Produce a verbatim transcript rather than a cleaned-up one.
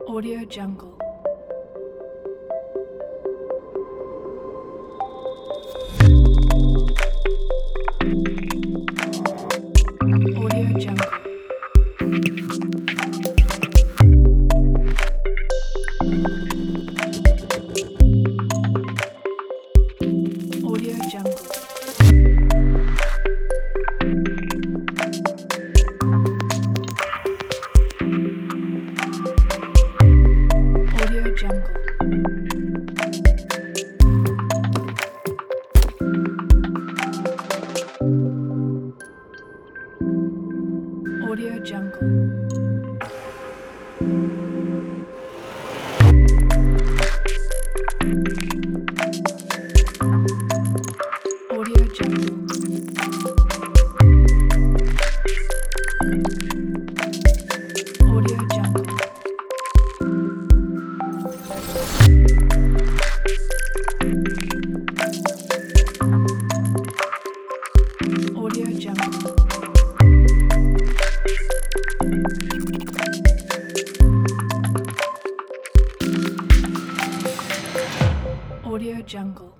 Audio Jungle. Audio Jungle. Audio Jungle. Audio Jungle. Audio Jungle. Audio Jungle. Audio Jungle. Audio Jungle. Audio Jungle.